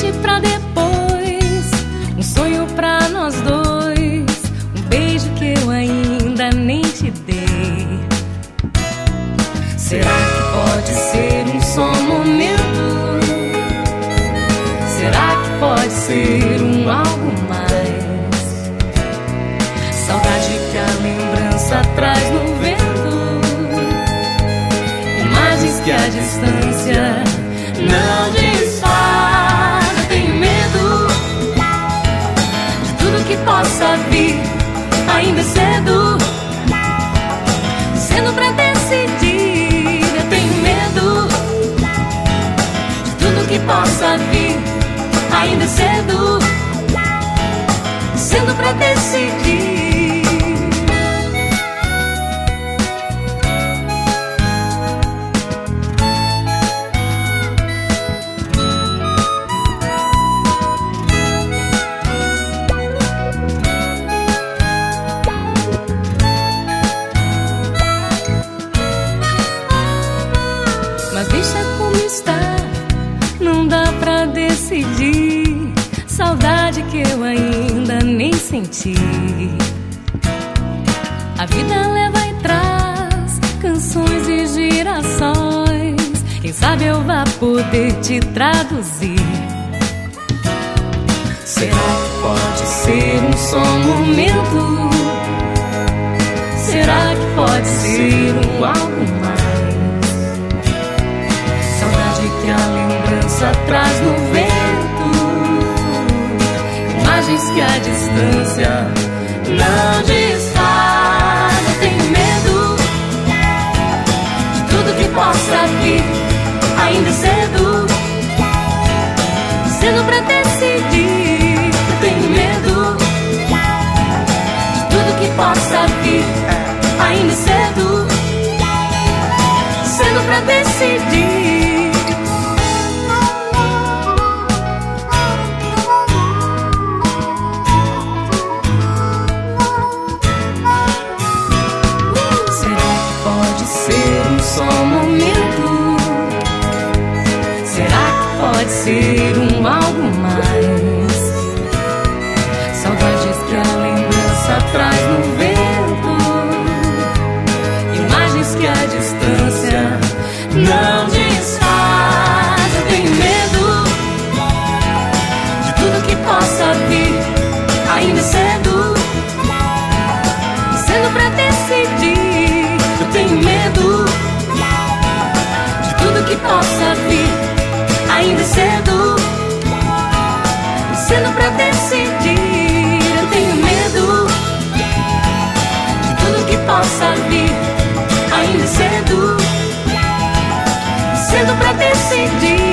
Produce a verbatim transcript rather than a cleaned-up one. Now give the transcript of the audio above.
presente pra depois, um sonho pra nós dois, um beijo que eu ainda nem te dei. Será que pode ser um só momento? Será que pode ser um algo mais? Saudade que a lembrança traz no vento, imagens que a distância não desfaz. Eu tenho medo de tudo que possa vir, ainda cedo, cedo pra decidir. Eu tenho medo de tudo que possa vir, ainda cedo, cedo pra decidir. Mas deixa como está, não dá pra decidir. Saudade que eu ainda nem senti. A vida leva e traz canções e girassóis. Quem sabe eu vá poder te traduzir. Será que pode ser um só momento? Será que pode ser um algo mais? Que a lembrança traz no vento, imagens que a distância não desfaz. Eu tenho medo de tudo que possa vir, ainda cedo, cedo pra decidir. Eu tenho medo de tudo que possa vir, ainda cedo, cedo pra decidir. Só um momento. Será que pode ser um algo mais? Saudades que a lembrança traz no vento, imagens que a distância não desfaz. Eu tenho medo de tudo que possa vir, ainda cedo, cedo pra decidir. Eu tenho medo que possa vir, ainda cedo, cedo pra decidir. Eu tenho medo de tudo que possa vir, ainda cedo, cedo pra decidir.